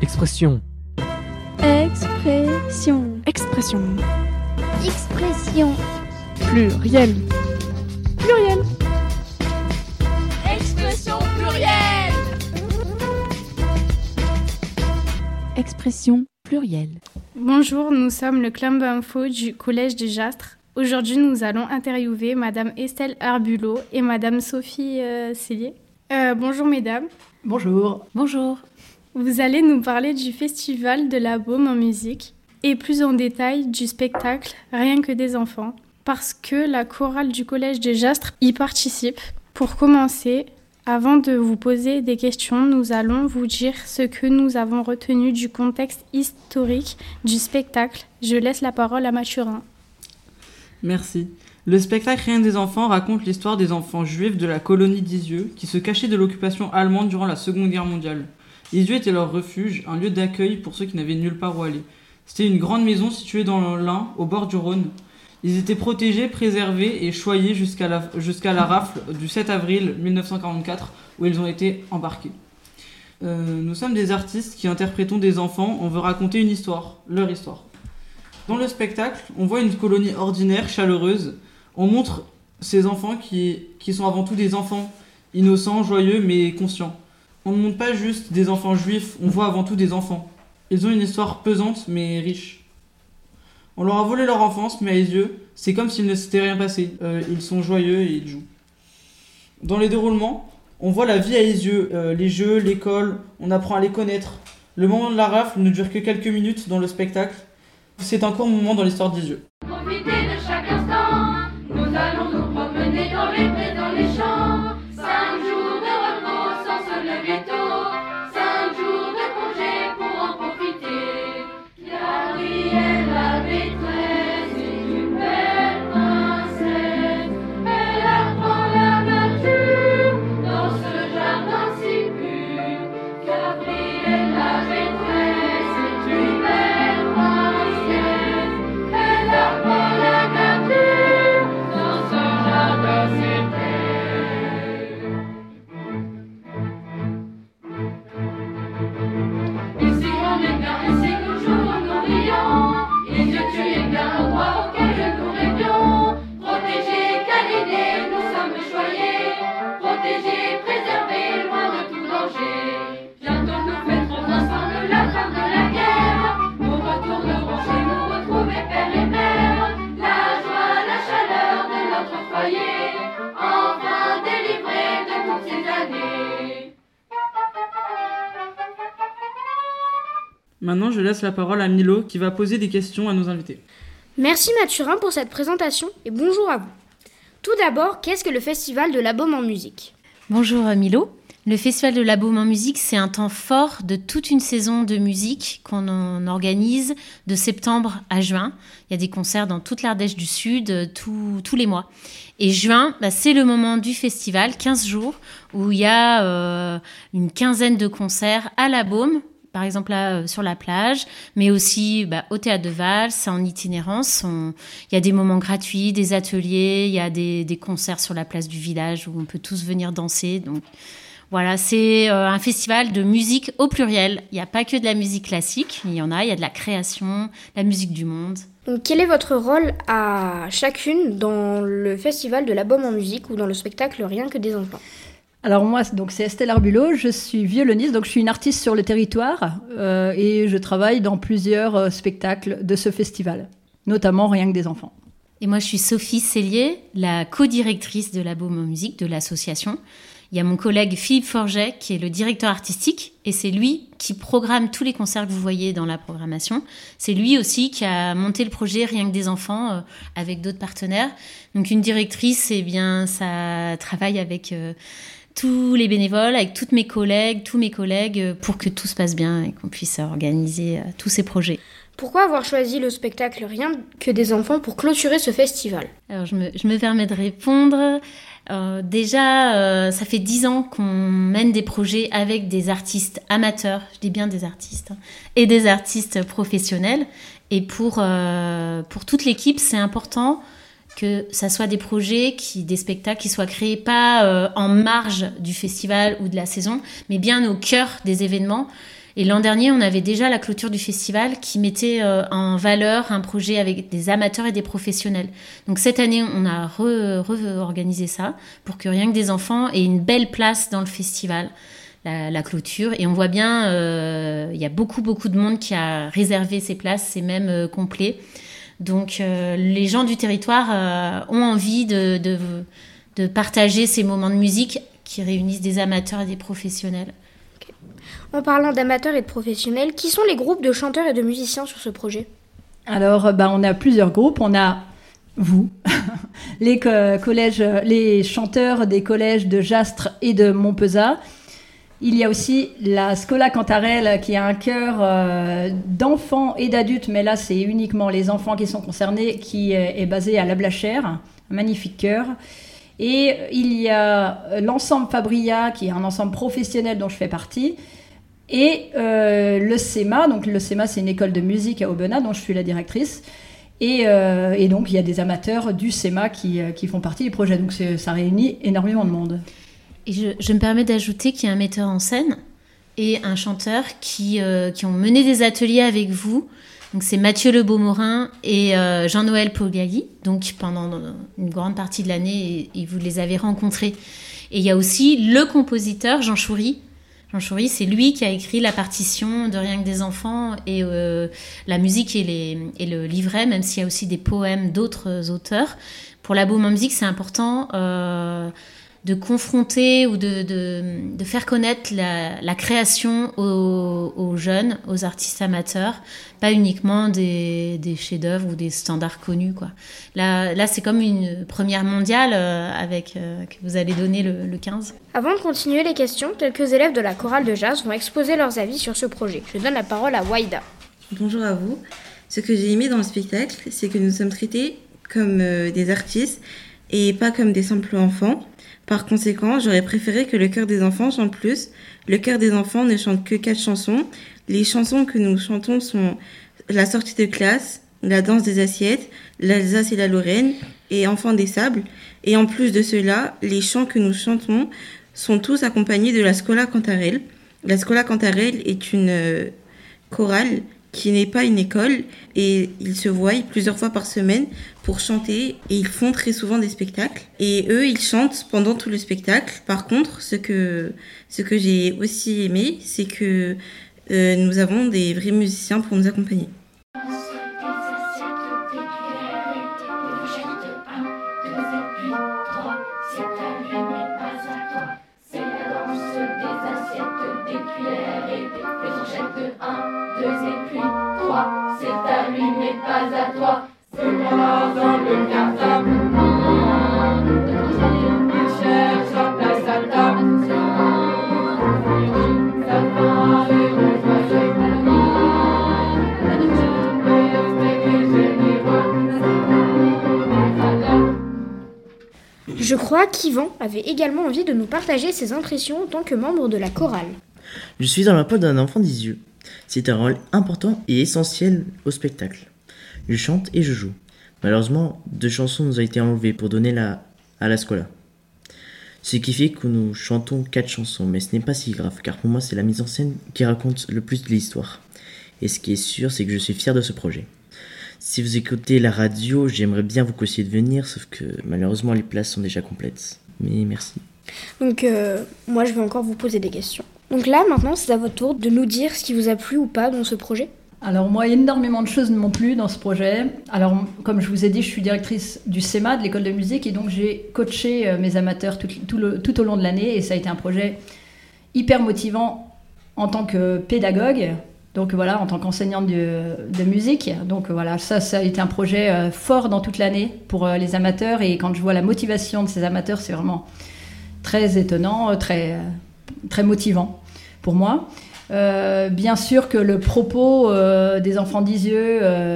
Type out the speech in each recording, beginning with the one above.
Expression. Expression. Expression. Expression. Pluriel. Pluriel. Expression plurielle. Expression plurielle. Bonjour, nous sommes le Club Info du Collège de Jastres. Aujourd'hui, nous allons interviewer Madame Estelle Arbulot et Madame Sophie Cellier. Bonjour mesdames. Bonjour. Bonjour. Vous allez nous parler du Festival de la Baume en musique et plus en détail du spectacle Rien que des enfants, parce que la chorale du Collège de Jastres y participe. Pour commencer, avant de vous poser des questions, nous allons vous dire ce que nous avons retenu du contexte historique du spectacle. Je laisse la parole à Mathurin. Merci. Le spectacle Rien des enfants raconte l'histoire des enfants juifs de la colonie d'Isieux qui se cachaient de l'occupation allemande durant la Seconde Guerre mondiale. Isieux était leur refuge, un lieu d'accueil pour ceux qui n'avaient nulle part où aller. C'était une grande maison située dans l'Ain, au bord du Rhône. Ils étaient protégés, préservés et choyés jusqu'à la rafle du 7 avril 1944 où ils ont été embarqués. Nous sommes des artistes qui interprétons des enfants, on veut raconter une histoire, leur histoire. Dans le spectacle, on voit une colonie ordinaire, chaleureuse. On montre ces enfants qui sont avant tout des enfants innocents, joyeux mais conscients. On ne montre pas juste des enfants juifs, on voit avant tout des enfants. Ils ont une histoire pesante mais riche. On leur a volé leur enfance, mais à Isieux, c'est comme s'il ne s'était rien passé. Ils sont joyeux et ils jouent. Dans les déroulements, on voit la vie à Isieux, les jeux, l'école, on apprend à les connaître. Le moment de la rafle ne dure que quelques minutes dans le spectacle. C'est un court moment dans l'histoire d'Isieux. Profitez de chaque instant, nous allons nous promener dans les prés, dans les champs. 5 jours de repos sans se lever tôt, 5 jours de congé pour en profiter. Gabrielle, la maîtresse, est une belle princesse. Elle apprend la nature dans ce jardin si pur. Gabrielle, la maîtresse, est une belle princesse. Elle apprend la nature dans ce jardin si pur. Ici on est bien, ici nous jouons, nous rions. Et Dieu, tu es bien le roi auquel nous rêvions. Protégés, câlinés, nous sommes choyés. Protégés, préservés, loin de tout danger. Bientôt nous fêterons ensemble la fin de la guerre. Nous retournerons chez nous, retrouver père et mère. La joie, la chaleur de notre foyer. Enfin délivrés de toutes ces années. Maintenant, je laisse la parole à Milo qui va poser des questions à nos invités. Merci Mathurin pour cette présentation et bonjour à vous. Tout d'abord, qu'est-ce que le Festival de la Baume en musique ? Bonjour Milo. Le Festival de la Baume en musique, c'est un temps fort de toute une saison de musique qu'on organise de septembre à juin. Il y a des concerts dans toute l'Ardèche du Sud tous les mois. Et juin, c'est le moment du festival, 15 jours, où il y a une quinzaine de concerts à la Baume, par exemple là sur la plage, mais aussi au Théâtre de Valls, en itinérance. Il y a des moments gratuits, des ateliers, il y a des concerts sur la place du village où on peut tous venir danser. Donc voilà, c'est un festival de musique au pluriel. Il n'y a pas que de la musique classique, il y a de la création, la musique du monde. Donc, quel est votre rôle à chacune dans le Festival de la Baume en musique ou dans le spectacle Rien que des enfants ? Alors moi, donc c'est Estelle Arbulot, je suis violoniste, donc je suis une artiste sur le territoire et je travaille dans plusieurs spectacles de ce festival, notamment Rien que des enfants. Et moi, je suis Sophie Cellier, la co-directrice de la Baume en musique, de l'association. Il y a mon collègue Philippe Forget qui est le directeur artistique et c'est lui qui programme tous les concerts que vous voyez dans la programmation. C'est lui aussi qui a monté le projet Rien que des enfants avec d'autres partenaires. Donc une directrice, ça travaille avec tous les bénévoles, avec tous mes collègues pour que tout se passe bien et qu'on puisse organiser tous ces projets. Pourquoi avoir choisi le spectacle Rien que des enfants pour clôturer ce festival ? Alors je me permets de répondre. Déjà, ça fait 10 ans qu'on mène des projets avec des artistes amateurs, je dis bien des artistes, et des artistes professionnels. Et pour toute l'équipe, c'est important que ça soit des projets, des spectacles qui soient créés pas en marge du festival ou de la saison, mais bien au cœur des événements. Et l'an dernier, on avait déjà la clôture du festival qui mettait en valeur un projet avec des amateurs et des professionnels. Donc cette année, on a réorganisé ça pour que rien que des enfants aient une belle place dans le festival, la clôture. Et on voit bien, il y a beaucoup de monde qui a réservé ces places, c'est même complet. Donc les gens du territoire ont envie de partager ces moments de musique qui réunissent des amateurs et des professionnels. En parlant d'amateurs et de professionnels, qui sont les groupes de chanteurs et de musiciens sur ce projet ? Alors, on a plusieurs groupes. On a vous, les chanteurs des collèges de Jastres et de Montpezat. Il y a aussi la Scola Cantarelle, qui a un chœur d'enfants et d'adultes, mais là, c'est uniquement les enfants qui sont concernés, qui est basé à La Blachère, un magnifique chœur. Et il y a l'ensemble Fabria, qui est un ensemble professionnel dont je fais partie. Et le SEMA, donc le SEMA, c'est une école de musique à Aubenas, dont je suis la directrice. Et donc, il y a des amateurs du SEMA qui font partie du projet. Donc, ça réunit énormément de monde. Et je me permets d'ajouter qu'il y a un metteur en scène et un chanteur qui ont mené des ateliers avec vous. Donc, c'est Mathieu Le Beaumorin et Jean-Noël Pogali. Donc, pendant une grande partie de l'année, et vous les avez rencontrés. Et il y a aussi le compositeur, Jean Choury. Jean Choury, c'est lui qui a écrit la partition de Rien que des enfants et la musique et le livret, même s'il y a aussi des poèmes d'autres auteurs. Pour la Beaume en musique, c'est important de confronter ou de faire connaître la création aux jeunes, aux artistes amateurs, pas uniquement des chefs-d'œuvre ou des standards connus, quoi. Là, c'est comme une première mondiale que vous allez donner le 15. Avant de continuer les questions, quelques élèves de la chorale de jazz vont exposer leurs avis sur ce projet. Je donne la parole à Waïda. Bonjour à vous. Ce que j'ai aimé dans le spectacle, c'est que nous sommes traités comme des artistes et pas comme des simples enfants. Par conséquent, j'aurais préféré que le chœur des enfants chante plus. Le chœur des enfants ne chante que 4 chansons. Les chansons que nous chantons sont La sortie de classe, La danse des assiettes, L'Alsace et la Lorraine et Enfants des sables. Et en plus de cela, les chants que nous chantons sont tous accompagnés de la Scola Cantarelle. La Scola Cantarelle est une chorale qui n'est pas une école et ils se voient plusieurs fois par semaine pour chanter et ils font très souvent des spectacles et eux ils chantent pendant tout le spectacle. Par contre, ce que j'ai aussi aimé, c'est que nous avons des vrais musiciens pour nous accompagner. Je crois qu'Yvan avait également envie de nous partager ses impressions en tant que membre de la chorale. Je suis dans la peau d'un enfant d'Isieux. C'est un rôle important et essentiel au spectacle. Je chante et je joue. Malheureusement, 2 chansons nous ont été enlevées pour donner à la Scola. Ce qui fait que nous chantons 4 chansons, mais ce n'est pas si grave, car pour moi c'est la mise en scène qui raconte le plus de l'histoire. Et ce qui est sûr, c'est que je suis fier de ce projet. Si vous écoutez la radio, j'aimerais bien vous conseiller de venir, sauf que malheureusement les places sont déjà complètes. Mais merci. Donc moi je vais encore vous poser des questions. Donc là maintenant c'est à votre tour de nous dire ce qui vous a plu ou pas dans ce projet. Alors moi, énormément de choses m'ont plu dans ce projet. Alors comme je vous ai dit, je suis directrice du SEMA, de l'école de musique, et donc j'ai coaché mes amateurs tout au long de l'année, et ça a été un projet hyper motivant en tant que pédagogue, donc voilà, en tant qu'enseignante de musique. Donc voilà, ça a été un projet fort dans toute l'année pour les amateurs, et quand je vois la motivation de ces amateurs, c'est vraiment très étonnant, très, très motivant pour moi. Bien sûr que le propos des enfants d'Isieux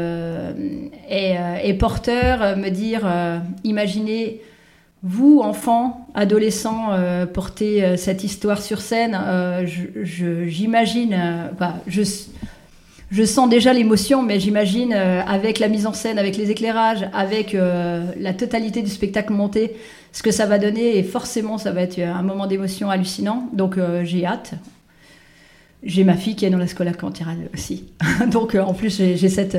est porteur, me dire, imaginez vous, enfants, adolescents, porter cette histoire sur scène, j'imagine, je sens déjà l'émotion, mais j'imagine avec la mise en scène, avec les éclairages, avec la totalité du spectacle monté, ce que ça va donner, et forcément ça va être un moment d'émotion hallucinant, donc j'ai hâte. j'ai ma fille qui est dans la Scola Cantirale aussi. Donc en plus j'ai cette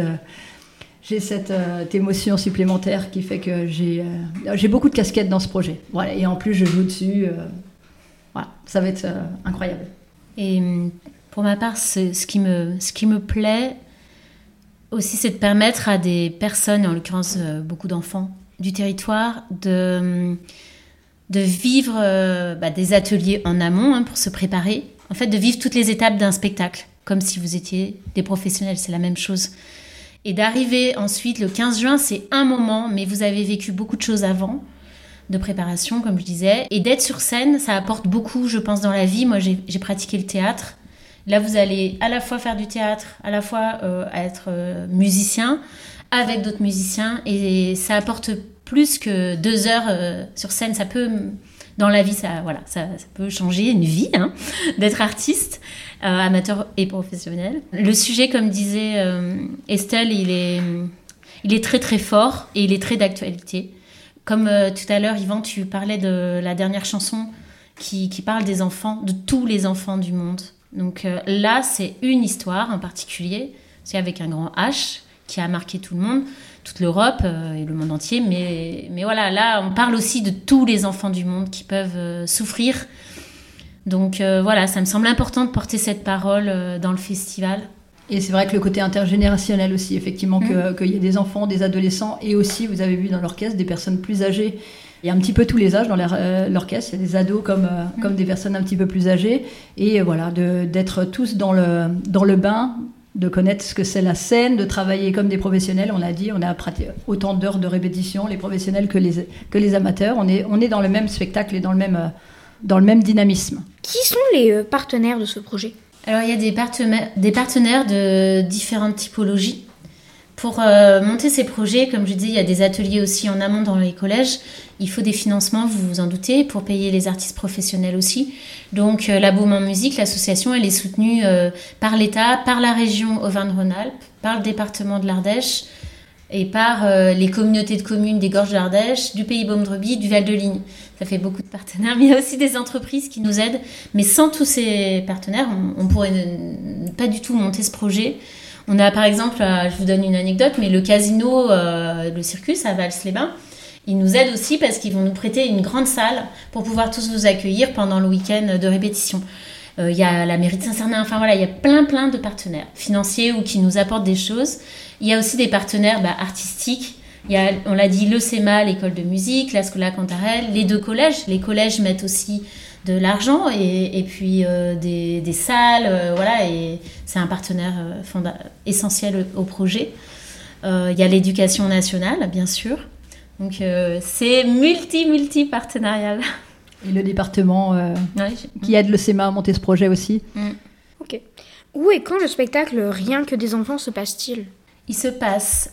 émotion supplémentaire qui fait que j'ai beaucoup de casquettes dans ce projet. Voilà, et en plus je joue dessus. Voilà, ça va être incroyable. Et pour ma part, ce qui me plaît aussi, c'est de permettre à des personnes, en l'occurrence beaucoup d'enfants du territoire, de vivre des ateliers en amont pour se préparer. En fait, de vivre toutes les étapes d'un spectacle, comme si vous étiez des professionnels, c'est la même chose. Et d'arriver ensuite, le 15 juin, c'est un moment, mais vous avez vécu beaucoup de choses avant, de préparation, comme je disais. Et d'être sur scène, ça apporte beaucoup, je pense, dans la vie. Moi, j'ai pratiqué le théâtre. Là, vous allez à la fois faire du théâtre, à la fois être musicien, avec d'autres musiciens. Et ça apporte plus que 2 heures sur scène. Ça peut, dans la vie, ça peut changer une vie, d'être artiste, amateur et professionnel. Le sujet, comme disait Estelle, il est très, très fort et il est très d'actualité. Comme tout à l'heure, Yvan, tu parlais de la dernière chanson qui parle des enfants, de tous les enfants du monde. Donc là, c'est une histoire en particulier, c'est avec un grand H, qui a marqué tout le monde, toute l'Europe et le monde entier. Mais voilà, là, on parle aussi de tous les enfants du monde qui peuvent souffrir. Donc voilà, ça me semble important de porter cette parole dans le festival. Et c'est vrai que le côté intergénérationnel aussi, effectivement, qu'il y ait des enfants, des adolescents, et aussi, vous avez vu dans l'orchestre, des personnes plus âgées. Il y a un petit peu tous les âges dans l'orchestre. Il y a des ados comme des personnes un petit peu plus âgées. Et voilà, d'être tous dans le bain, de connaître ce que c'est la scène, de travailler comme des professionnels. On a dit, on a pratiqué autant d'heures de répétition, les professionnels que les amateurs. On est dans le même spectacle et dans le même dynamisme. Qui sont les partenaires de ce projet ? Alors, il y a des partenaires de différentes typologies. Pour monter ces projets, comme je dis, il y a des ateliers aussi en amont dans les collèges. Il faut des financements, vous vous en doutez, pour payer les artistes professionnels aussi. Donc, la Baume en musique, l'association, elle est soutenue par l'État, par la région Auvergne-Rhône-Alpes, par le département de l'Ardèche et par les communautés de communes des Gorges d'Ardèche, du Pays Baume-de-Brie, du Val-de-Ligne. Ça fait beaucoup de partenaires, mais il y a aussi des entreprises qui nous aident. Mais sans tous ces partenaires, on pourrait pas du tout monter ce projet. On a par exemple, je vous donne une anecdote, mais le casino, le Circus à Vals-les-Bains, ils nous aident aussi parce qu'ils vont nous prêter une grande salle pour pouvoir tous vous accueillir pendant le week-end de répétition. Il y a la mairie de Saint-Cernin, enfin voilà, il y a plein de partenaires financiers ou qui nous apportent des choses. Il y a aussi des partenaires artistiques. Il y a, on l'a dit, le CEMA, l'école de musique, la Scola Cantarelle, les 2 collèges. Les collèges mettent aussi de l'argent et puis des salles, voilà, et c'est un partenaire essentiel au projet. Il y a l'éducation nationale, bien sûr. Donc c'est multi-partenarial. Et le département qui aide le CEMA à monter ce projet aussi. Ok. Où et quand le spectacle Rien que des enfants se passe-t-il ? Il se passe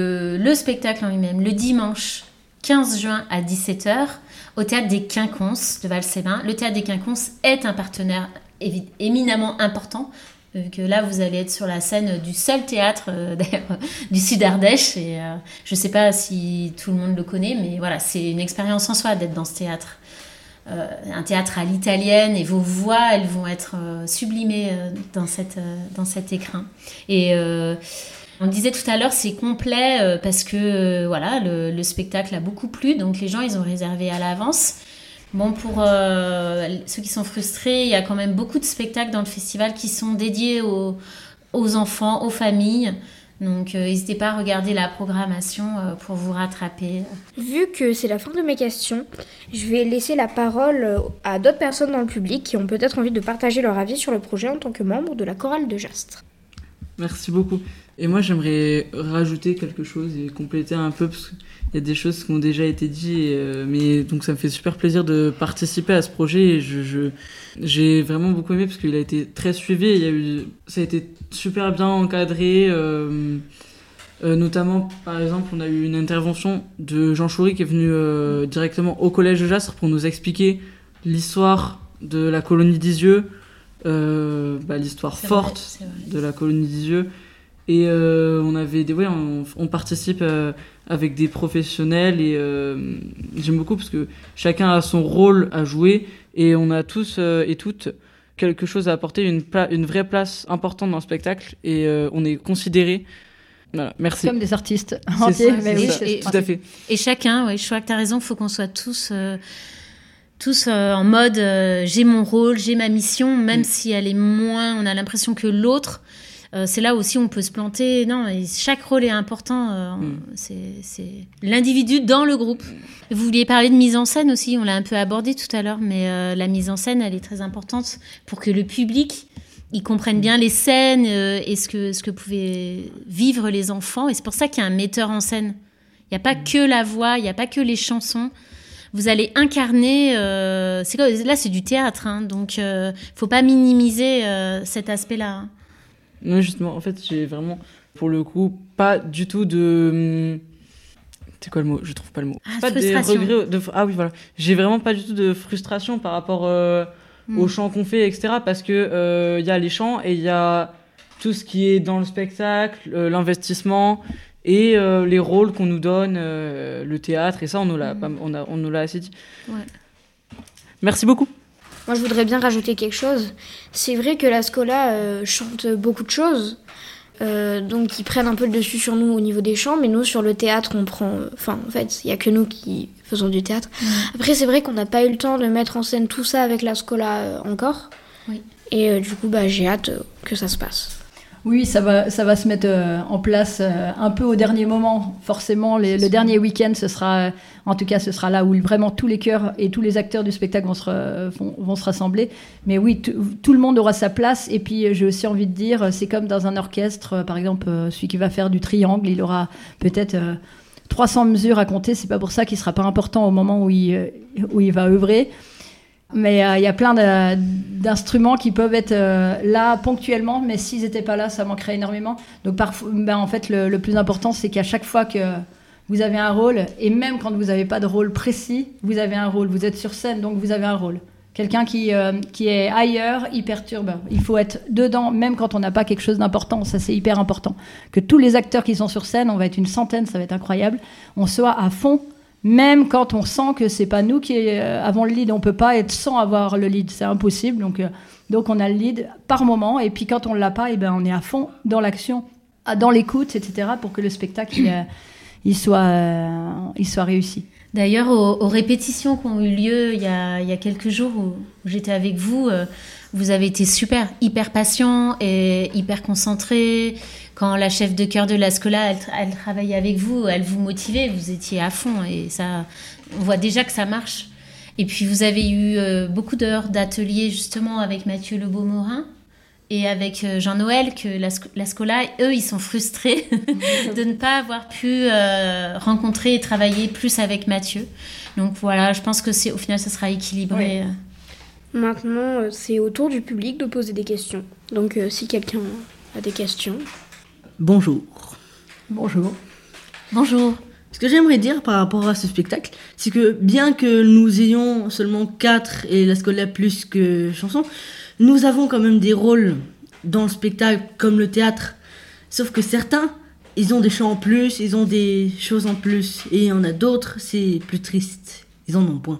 le spectacle en lui-même le dimanche 15 juin à 17h au Théâtre des Quinconces de Vals-les-Bains. Le Théâtre des Quinconces est un partenaire éminemment important, que là vous allez être sur la scène du seul théâtre d'ailleurs du Sud Ardèche. Et je ne sais pas si tout le monde le connaît, mais voilà, c'est une expérience en soi d'être dans ce théâtre. Un théâtre à l'italienne, et vos voix, elles vont être sublimées dans cet écrin. Et on le disait tout à l'heure, c'est complet parce que voilà, le spectacle a beaucoup plu, donc les gens ils ont réservé à l'avance. Bon, pour ceux qui sont frustrés, il y a quand même beaucoup de spectacles dans le festival qui sont dédiés aux enfants, aux familles. Donc n'hésitez pas à regarder la programmation pour vous rattraper. Vu que c'est la fin de mes questions, je vais laisser la parole à d'autres personnes dans le public qui ont peut-être envie de partager leur avis sur le projet en tant que membre de la chorale de Jastres. Merci beaucoup. Et moi, j'aimerais rajouter quelque chose et compléter un peu, parce qu'il y a des choses qui ont déjà été dites, mais donc ça me fait super plaisir de participer à ce projet. Et j'ai vraiment beaucoup aimé parce qu'il a été très suivi. Ça a été super bien encadré. Notamment, par exemple, on a eu une intervention de Jean Choury qui est venu directement au collège de Jastres pour nous expliquer l'histoire de la colonie d'Isieux, l'histoire forte de la colonie d'Isieux. Et on participe avec des professionnels et j'aime beaucoup parce que chacun a son rôle à jouer et on a tous et toutes quelque chose à apporter, une vraie place importante dans le spectacle et on est considéré. Voilà, merci. Comme des artistes C'est entiers. ça, Mais c'est oui, ça, c'est- tout à fait. Et chacun, je crois que tu as raison, il faut qu'on soit tous en mode j'ai mon rôle, j'ai ma mission, même si elle est moins, on a l'impression que l'autre. C'est là aussi où on peut se planter. Non, et chaque rôle est important. C'est l'individu dans le groupe. Vous vouliez parler de mise en scène aussi, on l'a un peu abordé tout à l'heure, mais la mise en scène, elle est très importante pour que le public ils comprennent bien les scènes et ce que pouvaient vivre les enfants. Et c'est pour ça qu'il y a un metteur en scène. Il n'y a pas que la voix, il n'y a pas que les chansons. Vous allez incarner... là, c'est du théâtre, hein, donc faut pas minimiser cet aspect-là. Hein. Non, justement, en fait, j'ai vraiment, pour le coup, pas du tout de... C'est quoi le mot ? Je trouve pas le mot. Ah, Pas des frustration. regrets. Ah oui, voilà. J'ai vraiment pas du tout de frustration par rapport aux chants qu'on fait, etc. Parce que y a les chants et il y a tout ce qui est dans le spectacle, l'investissement et les rôles qu'on nous donne, le théâtre. Et ça, on nous l'a assez dit. Ouais. Merci beaucoup. Moi, je voudrais bien rajouter quelque chose. C'est vrai que la Scola chante beaucoup de choses. Donc, ils prennent un peu le dessus sur nous au niveau des chants. Mais nous, sur le théâtre, on prend... Enfin, en fait, il n'y a que nous qui faisons du théâtre. Après, c'est vrai qu'on n'a pas eu le temps de mettre en scène tout ça avec la Scola encore. Oui. Et du coup, j'ai hâte que ça se passe. Oui, ça va se mettre en place un peu au dernier moment. Forcément, le dernier week-end, ce sera là où vraiment tous les chœurs et tous les acteurs du spectacle vont se rassembler. Mais oui, tout le monde aura sa place. Et puis, j'ai aussi envie de dire, c'est comme dans un orchestre, par exemple, celui qui va faire du triangle, il aura peut-être 300 mesures à compter. C'est pas pour ça qu'il sera pas important au moment où il va œuvrer. Mais il y a plein d'instruments qui peuvent être là ponctuellement, mais s'ils n'étaient pas là, ça manquerait énormément. Donc parfois, en fait, le plus important, c'est qu'à chaque fois que vous avez un rôle, et même quand vous n'avez pas de rôle précis, vous avez un rôle. Vous êtes sur scène, donc vous avez un rôle. Quelqu'un qui est ailleurs, il perturbe. Il faut être dedans, même quand on n'a pas quelque chose d'important. Ça, c'est hyper important. Que tous les acteurs qui sont sur scène, on va être une centaine, ça va être incroyable, on soit à fond. Même quand on sent que c'est pas nous qui avons le lead, on peut pas être sans avoir le lead, c'est impossible. Donc on a le lead par moment, et puis quand on l'a pas, on est à fond dans l'action, dans l'écoute, etc. pour que le spectacle il soit réussi. D'ailleurs, aux répétitions qui ont eu lieu il y a quelques jours où j'étais avec vous, vous avez été hyper patient et hyper concentré. Quand la chef de chœur de la Scola, elle travaillait avec vous, elle vous motivait, vous étiez à fond et ça, on voit déjà que ça marche. Et puis vous avez eu beaucoup d'heures d'atelier justement avec Mathieu Lebeau-Morin et avec Jean-Noël, que la Scola, eux, ils sont frustrés de ne pas avoir pu rencontrer et travailler plus avec Mathieu. Donc voilà, je pense que au final, ça sera équilibré. Ouais. Maintenant, c'est au tour du public de poser des questions. Donc, si quelqu'un a des questions... Bonjour. Bonjour. Bonjour. Ce que j'aimerais dire par rapport à ce spectacle, c'est que bien que nous ayons seulement 4 et la Scola plus que chansons, nous avons quand même des rôles dans le spectacle comme le théâtre. Sauf que certains, ils ont des chants en plus, ils ont des choses en plus. Et il y en a d'autres, c'est plus triste. Ils en ont point.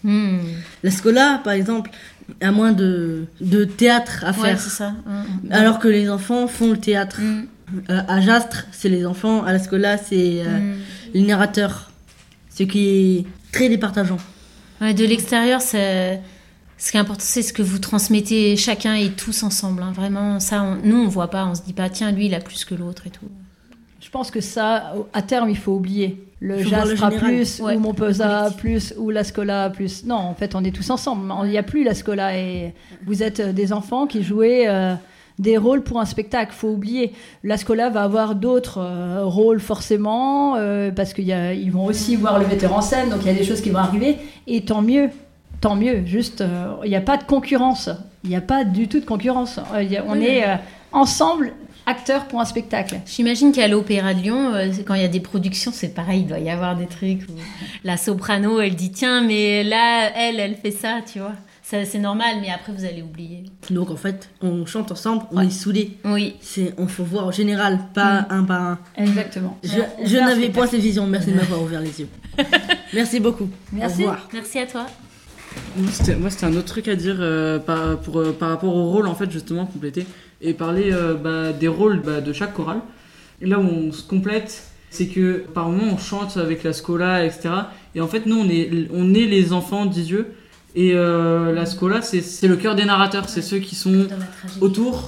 La Scola, par exemple, a moins de théâtre à faire. Ouais, c'est ça. Alors que les enfants font le théâtre. À Jastres, c'est les enfants. À la Scola, c'est les narrateurs. Ce qui est très départageant. Ouais, de l'extérieur, ce qui est important, c'est ce que vous transmettez chacun et tous ensemble. Hein. Vraiment, ça, nous, on voit pas. On se dit pas, tiens, lui, il a plus que l'autre et tout. Je pense que ça, à terme, il faut oublier. Le voir le Jastres a général. plus, Ouais. ou Montpezat a plus, ou la Scola a plus. Non, en fait, on est tous ensemble. Il n'y a plus la Scola. Et vous êtes des enfants qui jouaient des rôles pour un spectacle. Il faut oublier. La Scola va avoir d'autres rôles, forcément, parce qu'ils vont aussi voir le metteur en scène. Donc, il y a des choses qui vont arriver. Et tant mieux. Tant mieux. Juste, il n'y a pas de concurrence. Il n'y a pas du tout de concurrence. On est ensemble... acteur pour un spectacle. J'imagine qu'à l'Opéra de Lyon, quand il y a des productions, c'est pareil, il doit y avoir des trucs où la soprano, elle dit tiens, mais là, elle fait ça, tu vois. Ça, c'est normal, mais après, vous allez oublier. Donc en fait, on chante ensemble, on est soudés. Oui. On faut voir au général, pas un par un. Exactement. Je n'avais pas cette vision, merci de m'avoir ouvert les yeux. Merci beaucoup. Merci. Au revoir. Merci à toi. Moi, c'était un autre truc à dire par rapport au rôle, en fait, justement, compléter. Et parler des rôles de chaque chorale. Et là où on se complète, c'est que par moment, on chante avec la Scola, etc. Et en fait, nous, on est les enfants d'Isieux. Et la Scola, c'est le cœur des narrateurs. C'est ceux qui sont autour.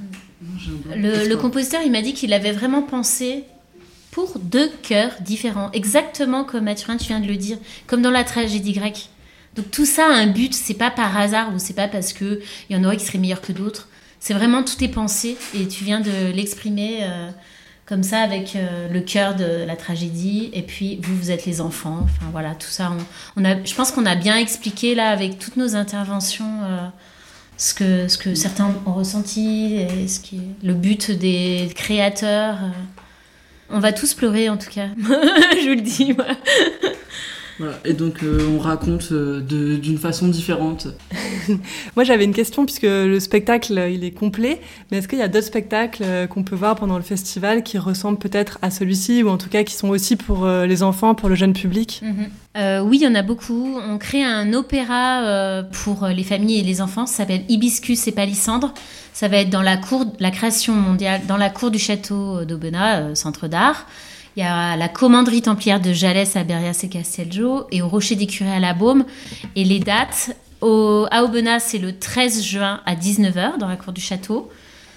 Le compositeur, il m'a dit qu'il avait vraiment pensé pour 2 chœurs différents. Exactement comme Mathurin, tu viens de le dire. Comme dans la tragédie grecque. Donc tout ça a un but, c'est pas par hasard ou c'est pas parce qu'il y en aurait qui seraient meilleurs que d'autres. C'est vraiment tout est pensé et tu viens de l'exprimer comme ça avec le cœur de la tragédie et puis vous êtes les enfants. Enfin voilà, tout ça. Je pense qu'on a bien expliqué là avec toutes nos interventions ce que certains ont ressenti et le but des créateurs. On va tous pleurer en tout cas, je vous le dis. Voilà. Voilà. Et donc on raconte d'une façon différente. Moi j'avais une question puisque le spectacle il est complet, mais est-ce qu'il y a d'autres spectacles qu'on peut voir pendant le festival qui ressemblent peut-être à celui-ci ou en tout cas qui sont aussi pour les enfants, pour le jeune public? Oui, il y en a beaucoup. On crée un opéra pour les familles et les enfants, ça s'appelle Hibiscus et Palissandre. Ça va être dans la création mondiale, dans la cour du château d'Aubenas, centre d'art. Il y a la commanderie templière de Jalès à Berrias et Castelgio et au Rocher des Curés à la Baume. Et les dates, à Aubenas, c'est le 13 juin à 19h dans la cour du château.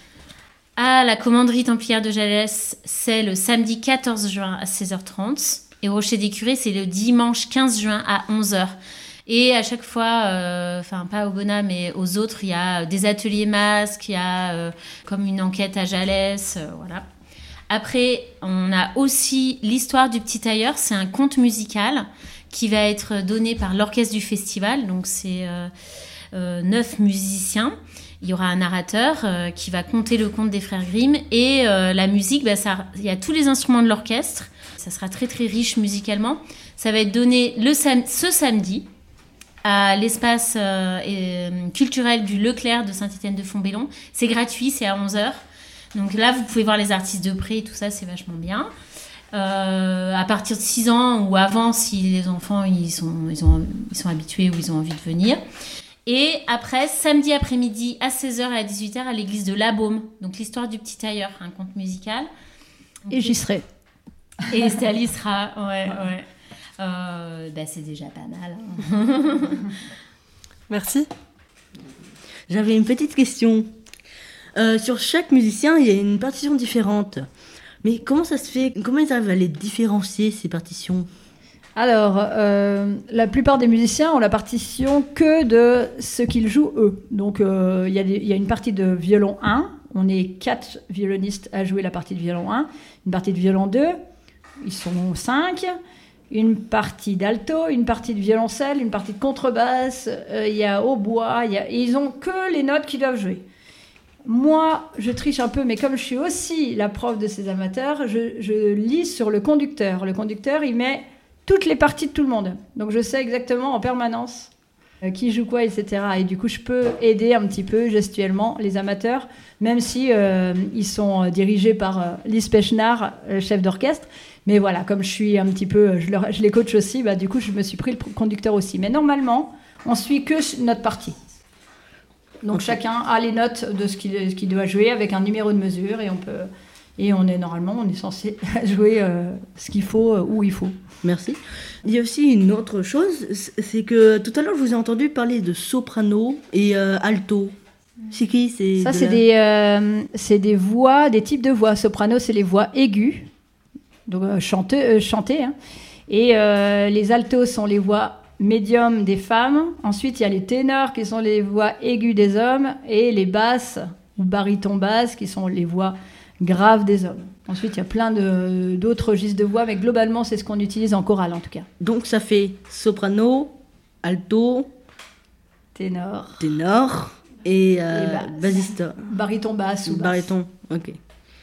À la commanderie templière de Jalès, c'est le samedi 14 juin à 16h30. Et au Rocher des Curés, c'est le dimanche 15 juin à 11h. Et à chaque fois, pas à Aubenas, mais aux autres, il y a des ateliers masques, il y a comme une enquête à Jalès, voilà. Après, on a aussi l'histoire du petit tailleur. C'est un conte musical qui va être donné par l'orchestre du festival. Donc, c'est 9 musiciens. Il y aura un narrateur qui va conter le conte des frères Grimm. Et la musique, il y a tous les instruments de l'orchestre. Ça sera très, très riche musicalement. Ça va être donné ce samedi à l'espace culturel du Leclerc de Saint-Étienne-de-Fontbellon. C'est gratuit, c'est à 11h. Donc là, vous pouvez voir les artistes de près et tout ça, c'est vachement bien. À partir de 6 ans ou avant, si les enfants ils sont habitués ou ils ont envie de venir. Et après, samedi après-midi à 16h et à 18h à l'église de La Baume. Donc l'histoire du petit tailleur, un conte musical. Et j'y serai. Et Estelle y sera, ouais. C'est déjà pas mal. Hein. Merci. J'avais une petite question. Sur chaque musicien, il y a une partition différente. Mais comment ça se fait? Comment ils arrivent à les différencier, ces partitions? Alors, la plupart des musiciens ont la partition que de ce qu'ils jouent eux. Donc, il y a une partie de violon 1. On est 4 violonistes à jouer la partie de violon 1. Une partie de violon 2. Ils sont 5. Une partie d'alto, une partie de violoncelle, une partie de contrebasse. Il y a hautbois. Et ils ont que les notes qu'ils doivent jouer. Moi, je triche un peu, mais comme je suis aussi la prof de ces amateurs, je lis sur le conducteur. Le conducteur, il met toutes les parties de tout le monde. Donc, je sais exactement en permanence qui joue quoi, etc. Et du coup, je peux aider un petit peu gestuellement les amateurs, même si ils sont dirigés par Lise Pechnard, chef d'orchestre. Mais voilà, comme je suis un petit peu, je les coach aussi, du coup, je me suis pris le conducteur aussi. Mais normalement, on suit que notre partie. Donc chacun a les notes de ce qu'il doit jouer avec un numéro de mesure et on est censé jouer ce qu'il faut où il faut. Merci. Il y a aussi une autre chose, c'est que tout à l'heure je vous ai entendu parler de soprano et alto. C'est qui? Ça c'est des voix, des types de voix. Soprano c'est les voix aiguës, donc chantées, hein. Et les altos sont les voix médium des femmes. Ensuite, il y a les ténors qui sont les voix aiguës des hommes et les basses ou barytons basses qui sont les voix graves des hommes. Ensuite, il y a plein d'autres registres de voix, mais globalement, c'est ce qu'on utilise en chorale en tout cas. Donc, ça fait soprano, alto, ténor et bassiste. Baryton basse ou basse. Baryton, ok.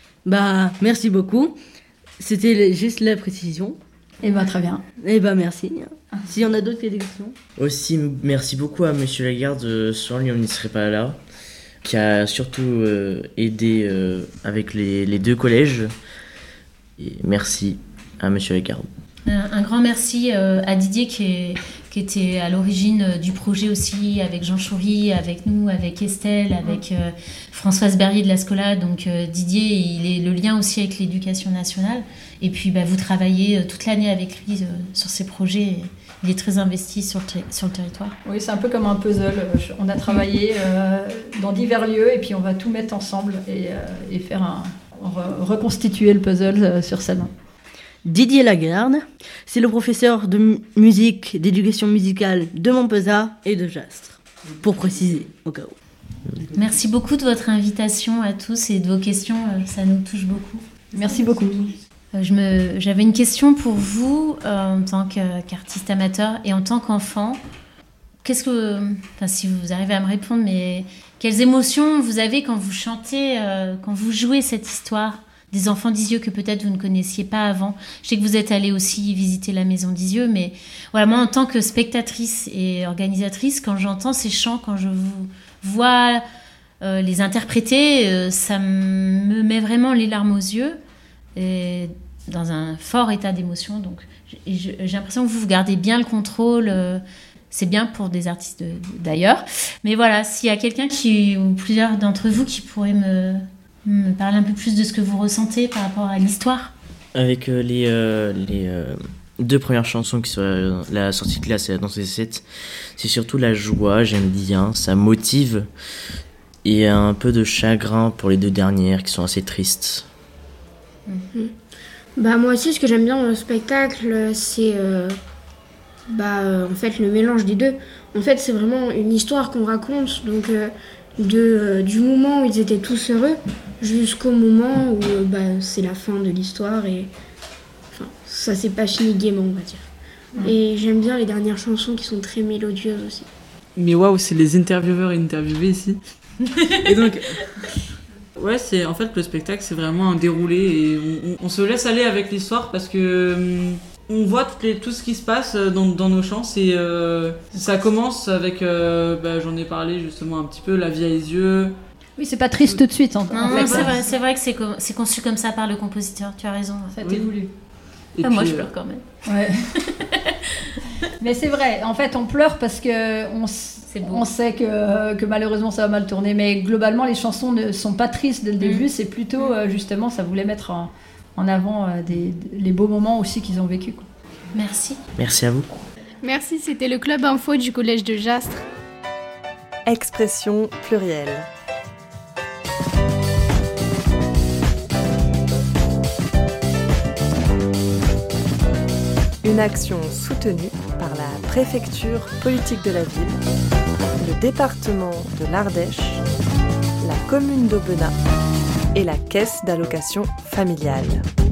Merci beaucoup. C'était juste la précision. Très bien. Merci. S'il y en a d'autres qui ont des questions. Aussi, merci beaucoup à Monsieur Lagarde, sans lui on n'y serait pas là, qui a surtout aidé avec les 2 collèges. Et merci à Monsieur Lagarde. Un grand merci à Didier qui qui était à l'origine du projet aussi, avec Jean Choury, avec nous, avec Estelle, avec Françoise Berrier de la Scola. Donc Didier, il est le lien aussi avec l'éducation nationale. Et puis vous travaillez toute l'année avec lui sur ces projets. Il est très investi sur le territoire. Oui, c'est un peu comme un puzzle. On a travaillé dans divers lieux et puis on va tout mettre ensemble et faire reconstituer le puzzle sur scène. Didier Lagarde, c'est le professeur de musique, d'éducation musicale de Montpezat et de Jastres, pour préciser, au cas où. Merci beaucoup de votre invitation à tous et de vos questions, ça nous touche beaucoup. Merci beaucoup. J'avais une question pour vous en tant qu'artiste amateur et en tant qu'enfant. Si vous arrivez à me répondre, mais quelles émotions vous avez quand vous chantez, quand vous jouez cette histoire des enfants d'Isieux que peut-être vous ne connaissiez pas avant? Je sais que vous êtes allé aussi visiter la maison d'Isieux, mais voilà, moi en tant que spectatrice et organisatrice, quand j'entends ces chants, quand je vous vois les interpréter, ça me met vraiment les larmes aux yeux et dans un fort état d'émotion. Donc j'ai l'impression que vous gardez bien le contrôle. C'est bien pour des artistes d'ailleurs. Mais voilà, s'il y a quelqu'un ou plusieurs d'entre vous qui pourraient me parler un peu plus de ce que vous ressentez par rapport à l'histoire. Avec les 2 premières chansons qui sont la sortie de classe et la danse des 7, c'est surtout la joie, j'aime bien, ça motive, et un peu de chagrin pour les 2 dernières qui sont assez tristes. Moi aussi, ce que j'aime bien dans le spectacle, c'est en fait le mélange des deux. En fait, c'est vraiment une histoire qu'on raconte, donc du moment où ils étaient tous heureux jusqu'au moment où c'est la fin de l'histoire et ça s'est pas fini gaiement, on va dire. Et j'aime bien les dernières chansons qui sont très mélodieuses aussi. Mais waouh, c'est les intervieweurs et interviewés ici. Et donc, ouais, c'est en fait le spectacle, c'est vraiment un déroulé et on se laisse aller avec l'histoire parce que on voit tout ce qui se passe dans nos chants. Ça commence avec, j'en ai parlé justement un petit peu, la vie à Isieux. Oui, c'est pas triste tout de suite. Non, c'est vrai que c'est conçu comme ça par le compositeur, tu as raison. Ça a été voulu. Moi, je pleure quand même. Ouais. Mais c'est vrai, en fait, on pleure parce qu'on sait que malheureusement ça va mal tourner. Mais globalement, les chansons ne sont pas tristes dès le début. C'est plutôt, justement, ça voulait mettre en avant les beaux moments aussi qu'ils ont vécu. Merci. Merci à vous. Merci, c'était le Club Info du Collège de Jastres. Expression plurielle. Une action soutenue par la préfecture politique de la ville, le département de l'Ardèche, la commune d'Aubenas et la caisse d'allocation familiale.